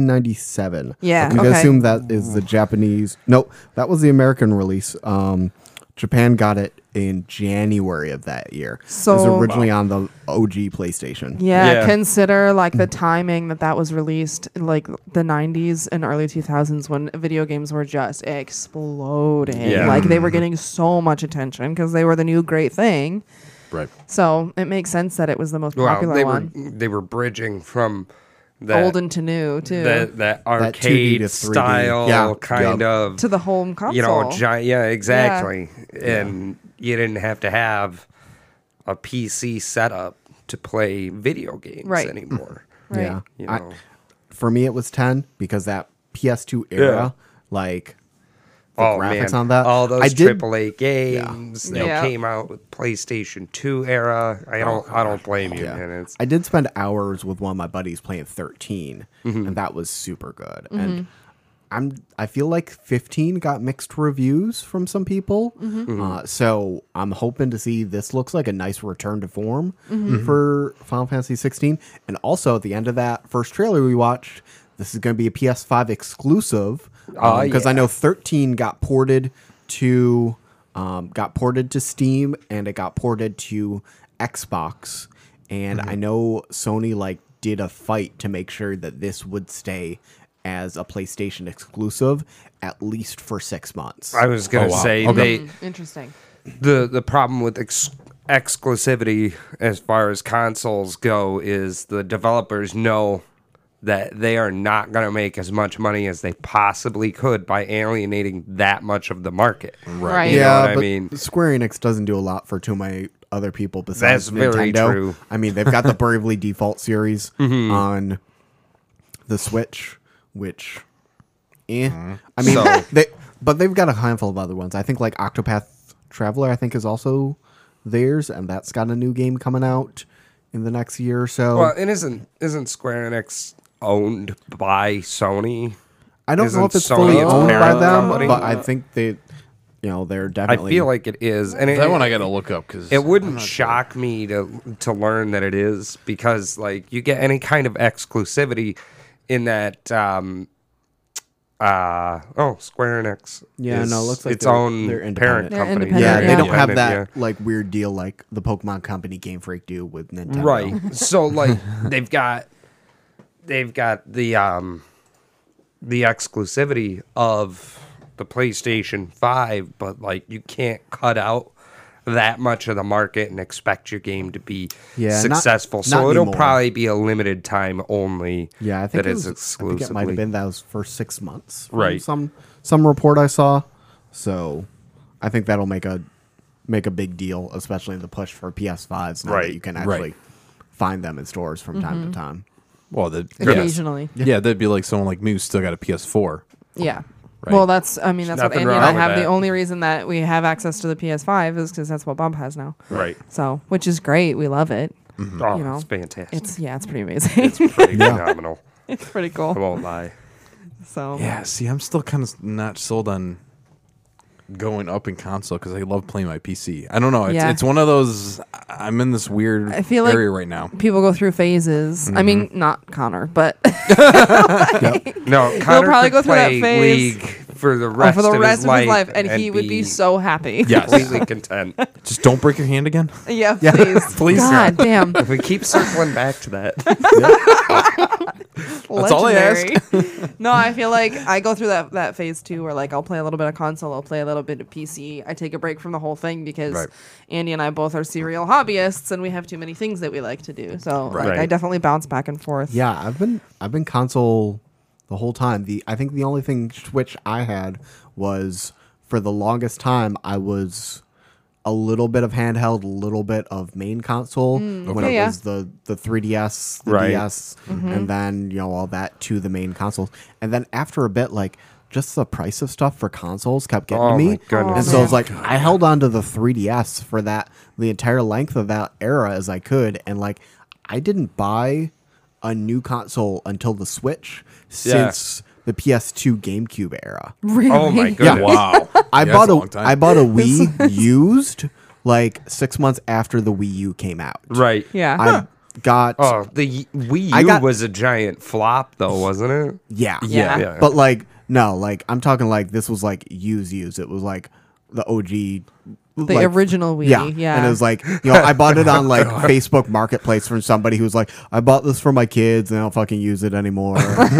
1997. Yeah, You okay. can assume that is the Japanese. Nope, that was the American release. Japan got it in January of that year. It was So- originally on the OG PlayStation. Yeah, Yeah. consider like the timing that was released, like the 90s and early 2000s when video games were just exploding. Yeah. Like they were getting so much attention because they were the new great thing. Right. So it makes sense that it was the most Well, popular one. they were bridging from that Old into new too. that 2D arcade to 3D. style Yeah, kind yep. of to the home console. yeah, exactly. And you didn't have to have a PC setup to play video games Right. anymore. Right. Yeah. You I- know. for me, it was 10 because that PS2 era, like the graphics on that. all those I did, AAA games that Yeah. came out with PlayStation 2 era. I don't blame you, Yeah. man. It's I did spend hours with one of my buddies playing 13, Mm-hmm. and that was super good. And I feel like 15 got mixed reviews from some people, so I'm hoping to see this looks like a nice return to form for Final Fantasy 16. And also at the end of that first trailer we watched, this is going to be a PS5 exclusive because I know 13 got ported to Steam and it got ported to Xbox. And I know Sony like did a fight to make sure that this would stay as a PlayStation exclusive at least for 6 months. I was gonna wow. say Okay. Interesting. the problem with exclusivity as far as consoles go is the developers know that they are not going to make as much money as they possibly could by alienating that much of the market. Right. You know yeah, what I but mean? Square Enix doesn't do a lot for too many other people besides That's very Nintendo. true. I mean, they've got the Bravely Default series on the Switch, which, I mean, So- they've got a handful of other ones. I think like Octopath Traveler, I think is also theirs, and that's got a new game coming out in the next year or so. Well, it isn't Square Enix owned by Sony? I don't know isn't if it's Sony fully its owned by parent them, company? but I think they're I definitely. feel like it is, and That one I got to look up because it wouldn't shock me to learn that it is, because like you get any kind of exclusivity in that Square Enix Yeah, is no, it looks like its they're own independent. parent They're company. independent, Yeah, yeah. they don't have Independent, that like weird deal like the Pokemon Company Game Freak do with Nintendo. right. So like they've got the exclusivity of the PlayStation 5, but like you can't cut out that much of the market and expect your game to be Yeah, not- successful. not So it'll anymore. probably be a limited time only. Yeah, I think that it is was, I exclusively. think it might have been those first 6 months. from Right. Some report I saw. So I think that'll make a big deal, especially in the push for PS5s now Right. that you can actually find them in stores from time to time. Well, Occasionally. yeah, that'd be like someone like me who's still got a PS4. Yeah. Right. Well, that's what nothing Andy and wrong I with have. The that. only reason that we have access to the PS5 is because that's what Bob has now. Right. So, which is great. We love it. Oh, You know, it's fantastic. It's pretty amazing. Pretty phenomenal. It's pretty I cool. won't lie. So Yeah, see, I'm still kind of not sold on going up in console because I love playing my PC. I don't know. Yeah. It's one of those. I'm in this weird I feel like area right now. people go through phases. I mean, not Connor, but No, Connor probably could go through that play phase. League for the rest, for the of, rest his of his life, and he would be be so happy. Yes. completely content. Just don't break your hand again. Yeah, please. Please. God damn. If we keep circling back to that, That's all I ask. Legendary. No, I feel like I go through that phase too, where like I'll play a little bit of console, I'll play a little bit of PC. I take a break from the whole thing because Right. Andy and I both are serial hobbyists, and we have too many things that we like to do. So like, I Right. definitely bounce back and forth. Yeah, I've been console the whole time. I think the only thing Switch I had was for the longest time I was a little bit of handheld, a little bit of main console when Okay, it yeah. was the 3DS, the Right. DS, and then all that to the main consoles. And then after a bit, like just the price of stuff for consoles kept getting Oh to me. my goodness. And so it's like I held on to the 3DS for the entire length of that era as I could, and like I didn't buy a new console until the Switch since the PS2 GameCube era. Really? oh my goodness, Wow. I Yeah, bought that's a long time. I bought a Wii used like 6 months after the Wii U came out. right? Yeah. I got Oh, the Wii I U got- was a giant flop, though, wasn't it? yeah. Yeah. Yeah. But like no, like I'm talking like this was like used. It was like the OG The like, original Wii. Yeah. Yeah. And it was like, I bought it on like Facebook Marketplace from somebody who was like, I bought this for my kids and I don't fucking use it anymore.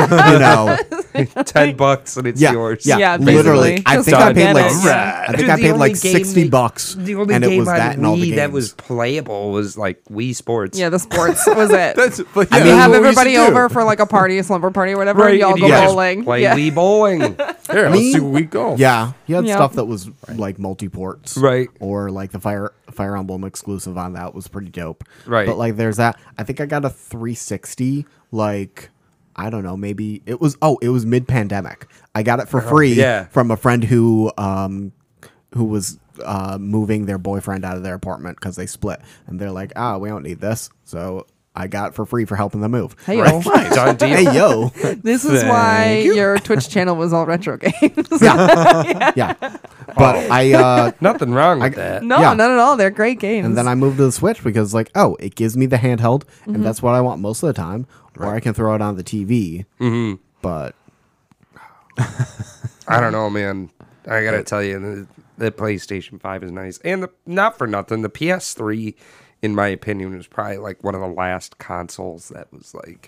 $10 and it's Yeah. yours. Yeah. Yeah, literally. basically. I Just think I don't paid get like it. Yeah. I think Dude, I the paid only like game $60 The only and it game was on that and all the Wii games. that was playable was like Wii Sports. yeah, the sports was it. But I yeah, mean, You have what we used to everybody do. over for like a party, a slumber party, or whatever. Right, and y'all and go you just bowling. Play Yeah. Wii bowling. Here, Me? let's see where we go. Yeah, you had Yep. stuff that was like multi-ports, Right. Or like the Fire Emblem exclusive on that was pretty dope, Right. But like, there's that. I think I got a 360. Like, I don't know, maybe it was mid-pandemic. I got it for free yeah. from a friend who was moving their boyfriend out of their apartment because they split, and they're like, we don't need this, so I got it for free for helping them move. Hey, yo. Done deal. Hey yo, This is why your Twitch channel was all retro games. yeah. But I Nothing wrong with that. No, Yeah. not at all. They're great games. And then I moved to the Switch because, like, it gives me the handheld, and that's what I want most of the time. Or I can throw it on the TV. Mm-hmm. But I don't know, man. I gotta tell you, the PlayStation 5 is nice, and not for nothing, the PS3, in my opinion, was probably like one of the last consoles that was like,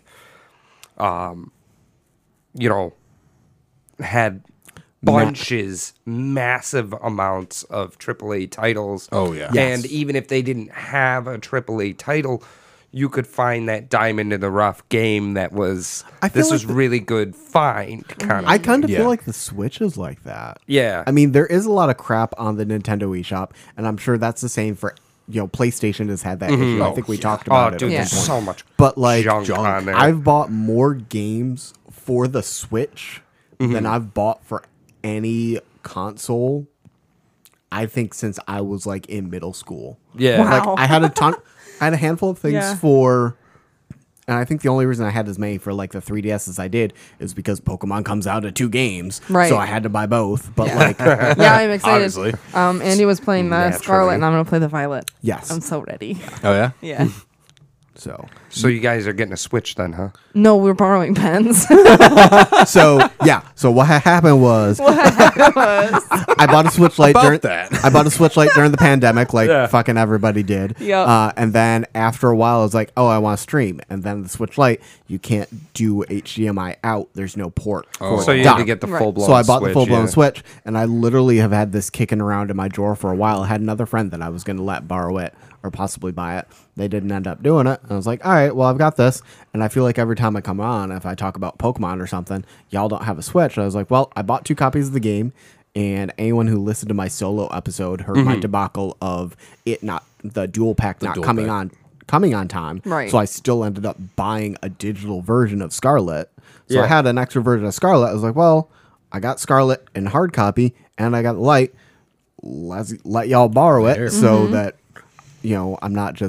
had bunches, massive amounts of AAA titles. Oh, yeah. Yes. And even if they didn't have a AAA title, you could find that diamond in the rough game that was, I feel this like was really good find kind of. I kind of Yeah. feel like the Switch is like that. Yeah. I mean, there is a lot of crap on the Nintendo eShop, and I'm sure that's the same for, PlayStation has had that issue. I think we talked about Oh, it. dude, at Yeah. there's some point. so much But like, junk on there. I've bought more games for the Switch than I've bought for any console, I think, since I was like in middle school. Yeah. Wow. Like, I had a handful of things Yeah. for, and I think the only reason I had as many for like the 3DS as I did is because Pokemon comes out at 2 games. Right. So I had to buy both. But like, yeah, I'm excited. Obviously. Andy was playing the Scarlet, and I'm gonna play the Violet. yes. I'm so ready. Oh yeah. Yeah. So, So you guys are getting a Switch then, huh? No, we're borrowing pens. yeah. So what happened was, I bought a Switch Lite About during that. I bought a Switch Lite during the pandemic, like Yeah. fucking everybody did. Yep. And then after a while, I was like, oh, I want to stream. And then the Switch Lite, you can't do HDMI out. There's no port. for So it you to had to dock. get the Right. full blown. So I bought the full blown yeah. Switch, and I literally have had this kicking around in my drawer for a while. I had another friend that I was going to let borrow it or possibly buy it. They didn't end up doing it. I was like, all right, well, I've got this. And I feel like every time I come on, if I talk about Pokemon or something, y'all don't have a Switch. I was like, well, I bought 2 copies of the game. And anyone who listened to my solo episode heard my debacle of it not, the dual pack not dual coming pack. on time. Right. So I still ended up buying a digital version of Scarlet. So I Yeah. had an extra version of Scarlet. I was like, well, I got Scarlet in hard copy and I got the Light. Let y'all borrow it so that, I'm not just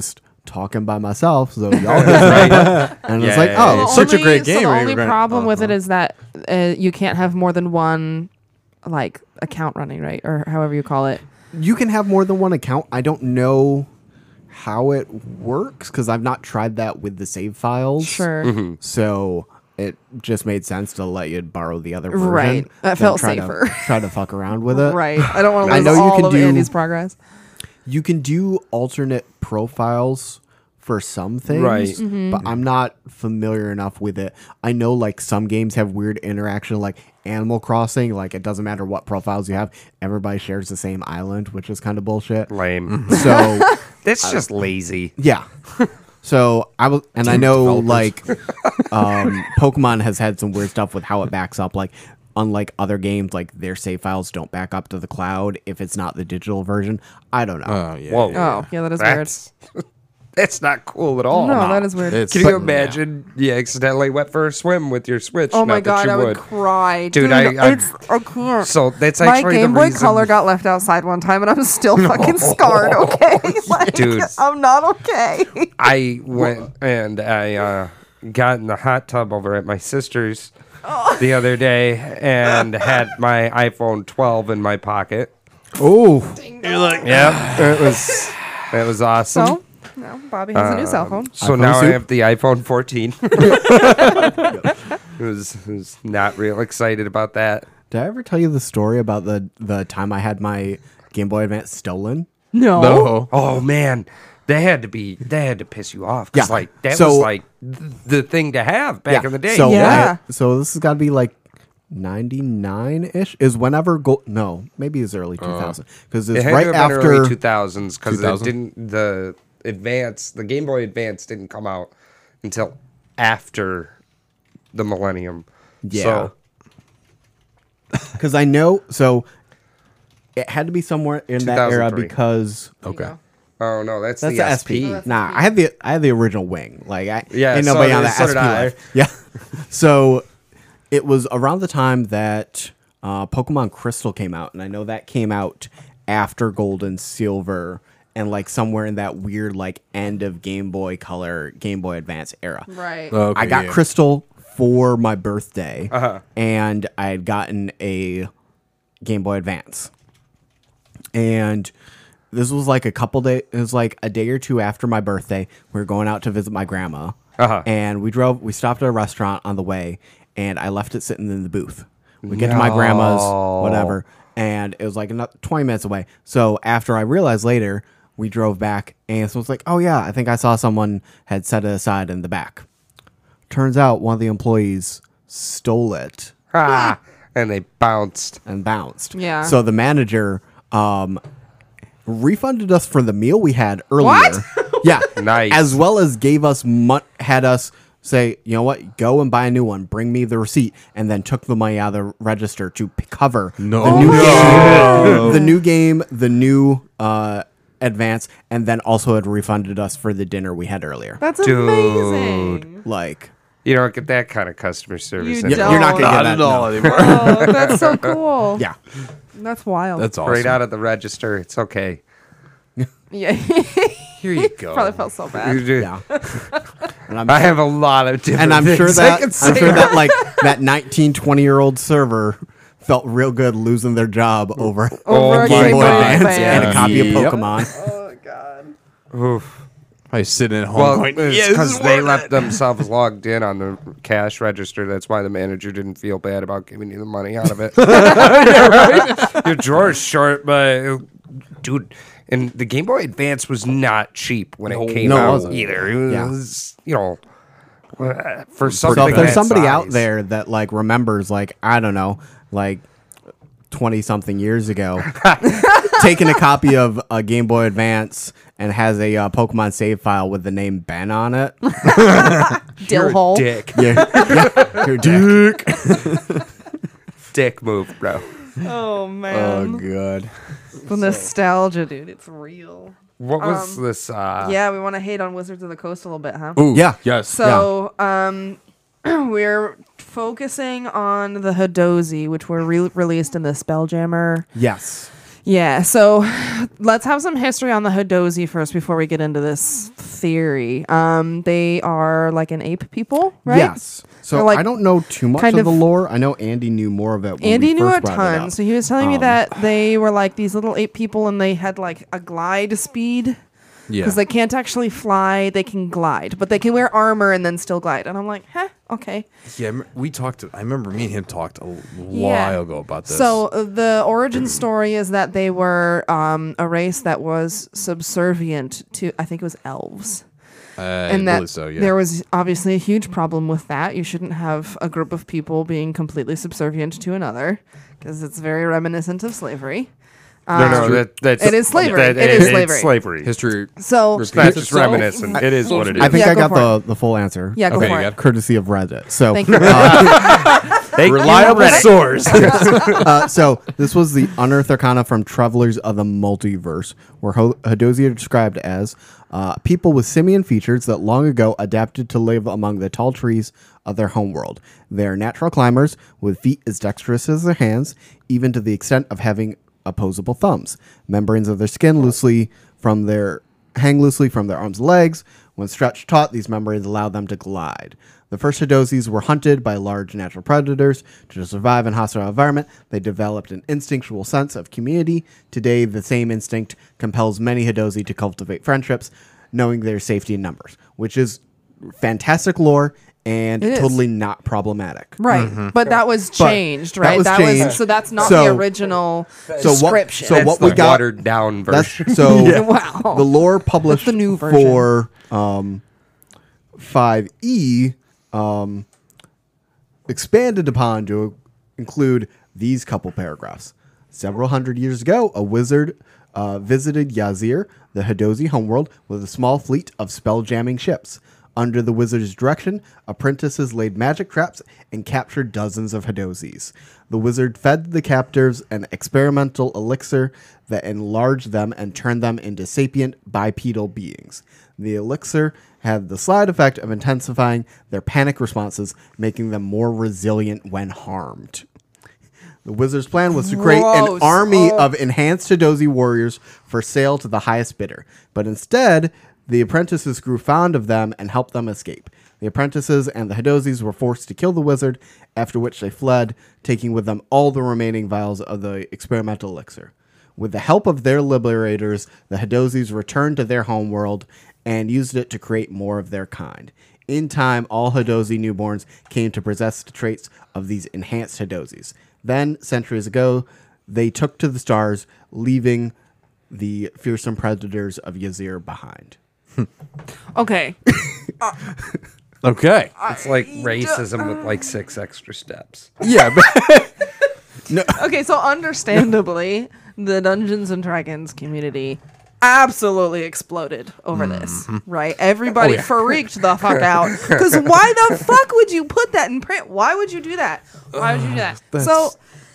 talking by myself, so y'all right. And it's like, oh, Such a great game, So the right? only We're gonna- problem with it is that you can't have more than one like account running, right? Or however you call it. you can have more than one account. I don't know how it works because I've not tried that with the save files. Sure. So it just made sense to let you borrow the other version. Right. That than felt try safer. Try to fuck around with it. Right. I don't want to I lose know you all can of do- Andy's progress. You can do alternate profiles for some things, Right. Mm-hmm. but I'm not familiar enough with it. I know like some games have weird interaction, like Animal Crossing. Like it doesn't matter what profiles you have, everybody shares the same island, which is kind of bullshit. Lame. So That's just lazy. yeah. So I was, and I know like Pokemon has had some weird stuff with how it backs up. Like unlike other games, like their save files don't back up to the cloud if it's not the digital version. I don't know. Oh yeah. Whoa. Oh, yeah, that is That's that's not cool at all. weird. No, that is weird. It's- Can you But- imagine you accidentally went for a swim with your Switch? Oh my Not that god, you I would cry, Dude, dude. I I can't. So that's My actually Game the Boy reason. Color got left outside one time, and I'm still fucking scarred. Okay, like, Dude. I'm not okay. I went and I got in the hot tub over at my sister's the other day and had my iPhone 12 in my pocket. Oh, Yeah, it was awesome. So, no, Bobby has a new cell phone. So iPhone now I soup? have the iPhone 14. was not real excited about that. did I ever tell you the story about the time I had my Game Boy Advance stolen? No. No. Oh man, they had to piss you off because Yeah. like that So- was like the thing to have back in the day. So Yeah. so this has got to be like 99-ish is whenever no, maybe it's early 2000 because it it's had right to have been after early 2000s because it 2000? didn't the Game Boy Advance didn't come out until after the millennium. Yeah. So because I know so it had to be somewhere in that era 2003. because Okay. oh no, that's that's the the SP. SP. Nah, I had the original wing. Like Yeah, ain't so nobody on did- that so SP did I. left. Yeah. So it was around the time that Pokemon Crystal came out, and I know that came out after Gold and Silver, and like somewhere in that weird like end of Game Boy Color, Game Boy Advance era. Right. Okay, I got yeah. Crystal for my birthday, Uh-huh. and I had gotten a Game Boy Advance. And this was like a couple days, it was like a day or two after my birthday. We were going out to visit my grandma. Uh-huh. And we stopped at a restaurant on the way, and I left it sitting in the booth. We get to my grandma's, whatever, and it was like 20 minutes away. So after I realized later, we drove back, and so it's like, oh yeah, I think I saw someone had set it aside in the back. Turns out one of the employees stole it Ah, and they bounced. and bounced. Yeah. So the manager refunded us for the meal we had earlier. What? Yeah. Nice. As well as gave us had us say, you know what, go and buy a new one, bring me the receipt, and then took the money out of the register to cover the new game, the new advance, and then also had refunded us for the dinner we had earlier. That's Dude. amazing. Like, You don't get that kind of customer service. You anymore. you're not gonna Not get at that. all no. anymore. Oh, that's so cool. Yeah. That's wild. That's awesome. Right out of the register. It's okay. yeah. Here you go. Probably felt so bad. Yeah. And I'm I have a lot of different and I'm things sure I that can say. that like that 19, 20-year-old server felt real good losing their job over Over a Game Game Boy Boy Advance Advance. and a copy of Yep. Pokemon. Oh god. Oof. I sit at home Well, going, it's "Yeah, this because is they worth left it." themselves logged in on the cash register. That's why the manager didn't feel bad about giving you the money out of it. Your drawer's short, but dude, and the Game Boy Advance was not cheap when it came No, it out wasn't. either. It Yeah. was, for something. So if there's that somebody out size. there that like remembers, like, I don't know, like 20 something years ago, taking a copy of a Game Boy Advance and has a Pokemon save file with the name Ben on it. Dill hole. dick, Yeah, you're dick. dick move, bro. Oh Oh, man. good. The nostalgia, dude. It's real. What was this? Yeah, we want to hate on Wizards of the Coast a little bit, huh? Ooh, Yeah. Yes. So, we're focusing on the Hadozi, which were released in the Spelljammer. Yes. Yeah, so let's have some history on the Hadozi first before we get into this theory. They are like an ape people, right? Yes. So They're, like, I don't know too much kind of the of- lore. I know Andy knew more of it. When Andy we knew first a brought it ton, up. so he was telling me that they were like these little ape people, and they had like a glide speed Yeah. because they can't actually fly; they can glide, but they can wear armor and then still glide. And I'm like, okay. Yeah, we talked. I remember me and him talked a Yeah. while ago about this. So the origin story is that they were a race that was subservient to, I think it was elves. And that believe so, yeah. there was obviously a huge problem with that. You shouldn't have a group of people being completely subservient to another because it's very reminiscent of slavery. No, that's It is slavery. It It is is slavery. slavery. history. So It's not just So- reminiscent. It is what it is. I think Yeah, I go got for the full answer. yeah, go Okay, for you it. got Courtesy of Reddit. So Thank you. Reliable source. So this was the Unearthed Arcana from Travelers of the Multiverse, where Hadozi are described as people with simian features that long ago adapted to live among the tall trees of their homeworld. They are natural climbers with feet as dexterous as their hands, even to the extent of having opposable thumbs. Membranes of their skin hang loosely from their arms and legs. When stretched taut, these membranes allow them to glide. The first Hadozis were hunted by large natural predators. To survive in hostile environment, they developed an instinctual sense of community. Today, the same instinct compels many Hadozi to cultivate friendships, knowing their safety in numbers, which is fantastic lore and It is. totally not problematic. Right, but that was changed, that right? was changed. So that's not So- the original So what? description. So That's what the we got? watered down version. That's so. Wow. The lore published That's the new version. for 5e expanded upon to include these couple paragraphs. Several hundred years ago, a wizard visited Yazir, the Hadozi homeworld, with a small fleet of spell-jamming ships. Under the wizard's direction, apprentices laid magic traps and captured dozens of Hadozis. The wizard fed the captives an experimental elixir that enlarged them and turned them into sapient bipedal beings. The elixir had the slight effect of intensifying their panic responses, making them more resilient when harmed. The wizard's plan was to create an Gross. army Oh. of enhanced Hadozi warriors for sale to the highest bidder. But instead, the apprentices grew fond of them and helped them escape. The apprentices and the Hadozis were forced to kill the wizard, after which they fled, taking with them all the remaining vials of the experimental elixir. With the help of their liberators, the Hadozis returned to their homeworld and used it to create more of their kind. In time, all Hadozi newborns came to possess the traits of these enhanced Hadozis. Then, centuries ago, they took to the stars, leaving the fearsome predators of Yazir behind. Okay. Okay. It's like racism with like 6 extra steps. Yeah. Okay, so understandably, the Dungeons and Dragons community absolutely exploded over this, right? Everybody freaked the fuck out. Because why the fuck would you put that in print? Why would you do that? Why would you do that? So,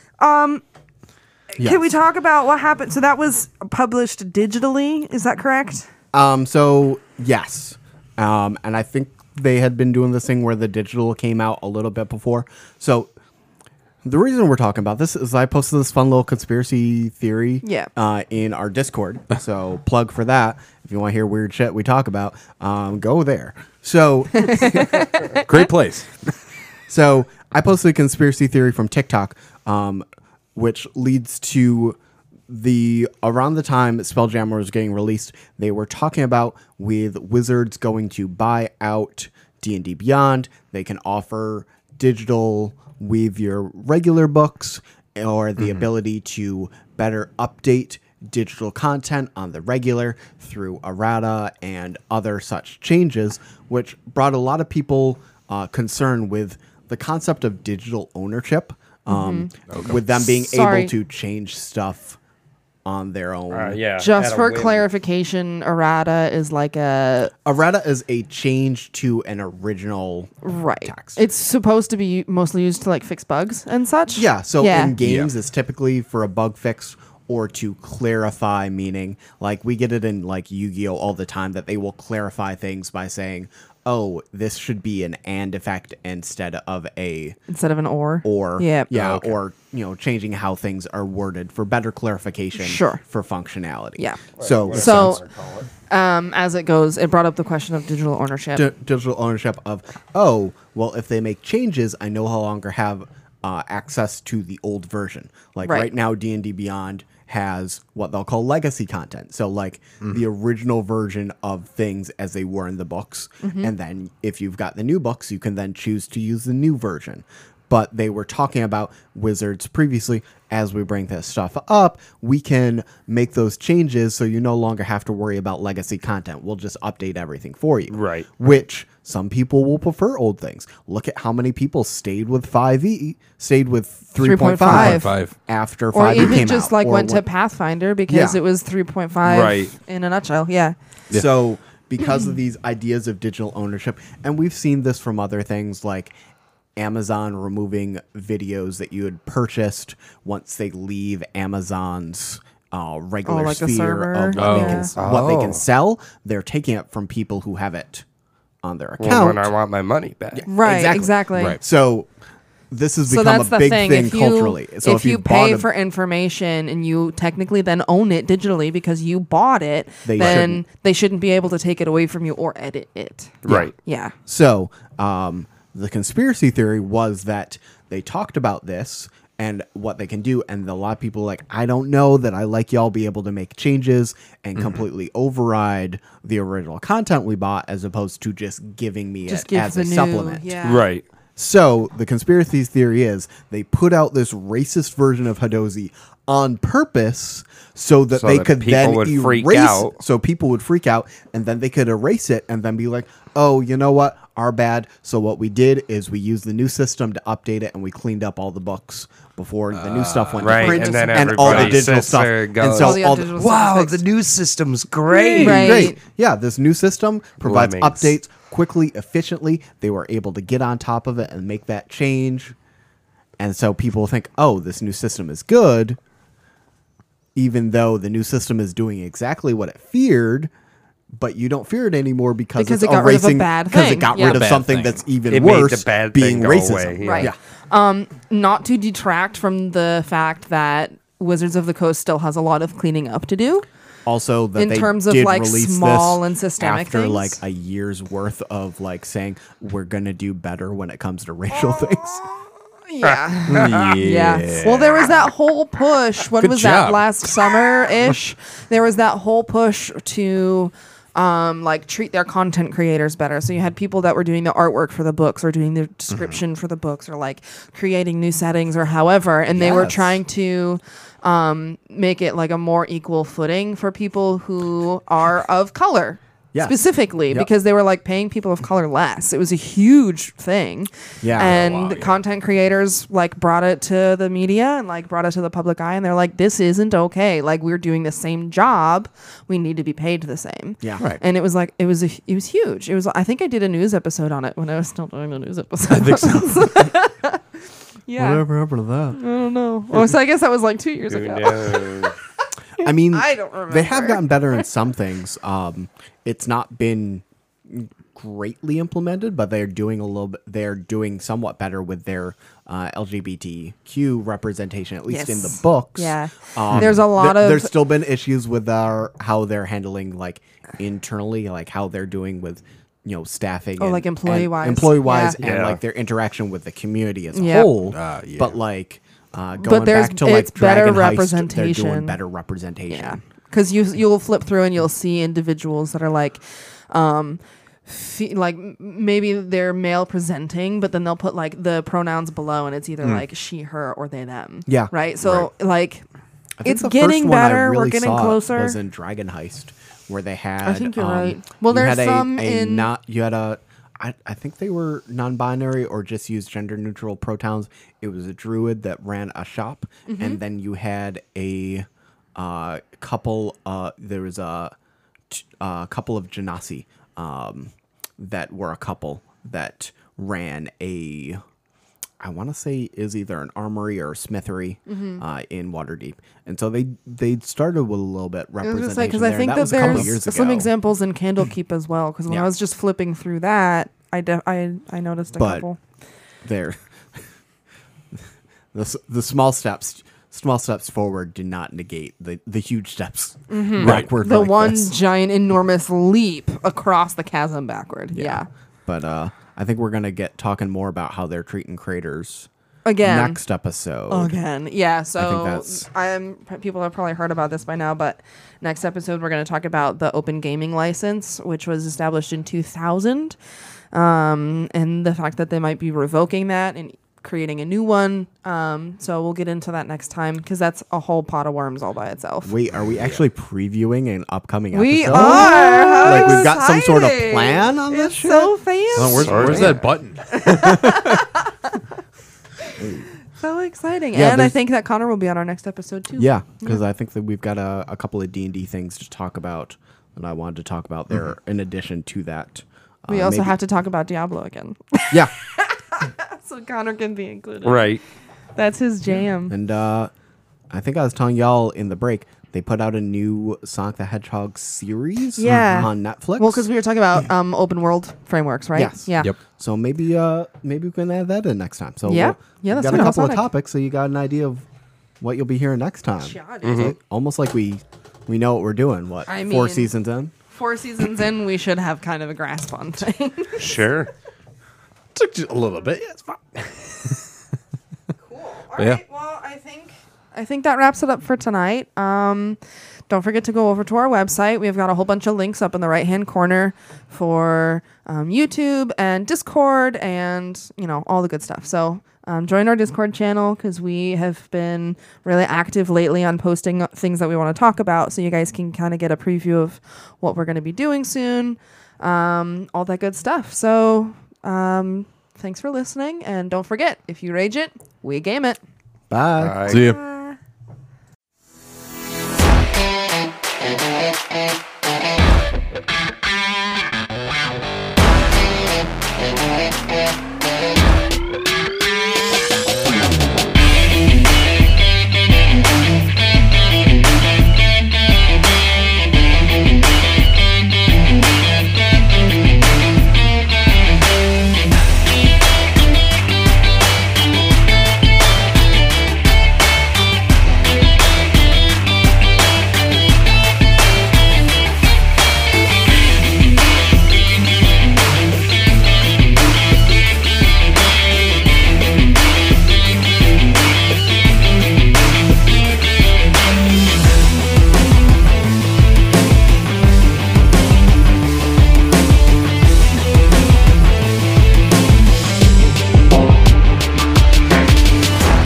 can we talk about what happened? So that was published digitally, is that correct? So yes. And I think they had been doing this thing where the digital came out a little bit before. So the reason we're talking about this is I posted this fun little conspiracy theory in our Discord. So plug for that. If you want to hear weird shit we talk about, go there. So Great place. So I posted a conspiracy theory from TikTok, which leads to around the time Spelljammer was getting released, they were talking about with Wizards going to buy out D&D Beyond. They can offer digital with your regular books or the ability to better update digital content on the regular through errata and other such changes, which brought a lot of people concern with the concept of digital ownership, with them being able to change stuff on their own. Just for clarification, errata is like a... Errata is a change to an original text. It's supposed to be mostly used to like fix bugs and such. Yeah, so in games, it's typically for a bug fix or to clarify meaning. Like we get it in like Yu-Gi-Oh all the time that they will clarify things by saying, oh, this should be an and effect instead of a Instead of an or. yeah, Yeah. or changing how things are worded for better clarification. Sure. For functionality. Yeah. So As it goes, it brought up the question of digital ownership. digital ownership of, oh, well, if they make changes, I no longer have access to the old version. Like Right. right now, D&D Beyond has what they'll call legacy content. So like the original version of things as they were in the books. And then if you've got the new books, you can then choose to use the new version. But they were talking about Wizards previously. As we bring this stuff up, we can make those changes so you no longer have to worry about legacy content. We'll just update everything for you. Right. Which some people will prefer old things. Look at how many people stayed with 5e, stayed with 3.5 5. after Or 5e even came just out. like or went to when- Pathfinder because Yeah. it was 3.5 Right. in a nutshell. Yeah. So because of these ideas of digital ownership, and we've seen this from other things like Amazon removing videos that you had purchased once they leave Amazon's regular like the sphere server? of Yeah. what they can Oh. sell. They're taking it from people who have it on their Well, account. when I want my money back. Right. Exactly. Right. So this has So become that's a the big thing. thing If you, culturally. So if you bought pay a- for information and you technically then own it digitally because you bought it, They then shouldn't. they shouldn't be able to take it away from you or edit it. Right. Yeah. So, the conspiracy theory was that they talked about this and what they can do, and a lot of people are like, I don't know that I like y'all be able to make changes and completely override the original content we bought, as opposed to just giving me Just it give as the a new. supplement. Yeah. Right. So the conspiracy theory is they put out this racist version of Hadozi on purpose so that So they that could people then would freak erase out. so people would freak out, and then they could erase it and then be like, oh, you know what, our bad. So what we did is we used the new system to update it, and we cleaned up all the books before the new stuff went Right. to print, And then all the everybody digital sits stuff. there and And goes, so All the all digital the, stuff Wow, is the fixed. new system's great. Right. great. Yeah, this new system provides Lemmings. updates quickly, efficiently. They were able to get on top of it and make that change. And so people think, oh, this new system is good, even though the new system is doing exactly what it feared. But you don't fear it anymore because Because it's it got rid of a erasing, bad because thing. it got Yeah. rid of Bad something thing. that's even It made worse, the bad being thing go racism. away, yeah. Right. Yeah. Not to detract from the fact that Wizards of the Coast still has a lot of cleaning up to do. Also, that In they terms of, did like, release small this and systemic after things? like a year's worth of like saying we're gonna do better when it comes to racial things. Yeah. Yeah. Well, there was that whole push. When Good was that? job. Last summer-ish. There was that whole push to like treat their content creators better. So you had people that were doing the artwork for the books or doing the description for the books or like creating new settings or however, and they were Yes. trying to make it like a more equal footing for people who are of color. Yes. Specifically, Yep. because they were like paying people of color less. It was a huge thing. Yeah. And Wow, yeah. content creators like brought it to the media and like brought it to the public eye, and they're like, this isn't okay. Like, we're doing the same job. We need to be paid the same. Yeah. Right. And it was like it was huge. It was, I think I did a news episode on it when I was still doing the news episode. I think so. Yeah. Whatever happened to that? I don't know. Oh, so I guess that was like 2 years Who ago. knows? I mean, I don't remember. they have gotten better in some things. It's not been greatly implemented, but they're doing a little bit. They're doing somewhat better with their LGBTQ representation, at least in the Yes. books. Yeah. There's a lot of There's still been issues with how they're handling like internally, like how they're doing with staffing. Oh, like employee-wise. employee-wise, Yeah. and Yeah. like their interaction with the community as a Yep. whole. Yeah. But like going there's- back to like it's better Dragon Heist, they're representation. doing better representation. Yeah, because you'll flip through and you'll see individuals that are like, maybe they're male presenting, but then they'll put like the pronouns below, and it's either like she, her, or they, them. Yeah. Right. So like, I think it's the getting first one I better. We're really getting saw closer. Was in Dragon Heist, where they had. I think you're right. Well, you there's had some in- you had a. I think they were non-binary or just used gender-neutral pronouns. It was a druid that ran a shop, Mm-hmm. and then you had a couple. There was a couple of genasi that were a couple that ran a. I want to say is either an armory or a smithery in Waterdeep, and so they started with a little bit I was representation gonna say because there, I and think that was a couple there's years some ago. examples in Candlekeep as well. Because when I Yeah. was just flipping through that, I noticed a But- couple. There, the small steps forward do not negate the huge steps backward. The like one this. giant, enormous leap across the chasm backward. Yeah. But I think we're gonna get talking more about how they're treating craters Again. next episode. Again, yeah. So that's- people have probably heard about this by now, but next episode we're going to talk about the Open Gaming License, which was established in 2000, and the fact that they might be revoking that and creating a new one. So we'll get into that next time because that's a whole pot of worms all by itself. Wait, are we actually previewing an upcoming We episode? are. How Like we've got some sort of exciting. plan on this It's shit? so fancy. Oh, where's that button? So exciting. Yeah, And I there's- think that Connor will be on our next episode too. Yeah, because I think that we've got a couple of D&D things to talk about that I wanted to talk about there in addition to that. We also maybe- have to talk about Diablo again. Yeah, So Connor can be included. Right. That's his jam. and I think I was telling y'all in the break, they put out a new Sonic the Hedgehog series Yeah. on Netflix. Well, because we were talking about open world frameworks, right? Yes. Yeah. Yep. So maybe we can add that in next time. So Yeah. Yeah, we've that's got a good. couple of Sonic. topics, so you got an idea of what you'll be hearing next time. Yeah, dude. It's like- almost like we know what we're doing. What, I 4 mean- seasons in? 4 seasons in, we should have kind of a grasp on things. Sure. Took just a little bit. Yeah, it's fine. Cool. All Yeah. right. Well, I think that wraps it up for tonight. Don't forget to go over to our website. We've got a whole bunch of links up in the right-hand corner for YouTube and Discord and, all the good stuff. So join our Discord channel because we have been really active lately on posting things that we want to talk about so you guys can kind of get a preview of what we're going to be doing soon, all that good stuff. So thanks for listening, and don't forget, if you rage it, we game it. Bye. Bye. See ya.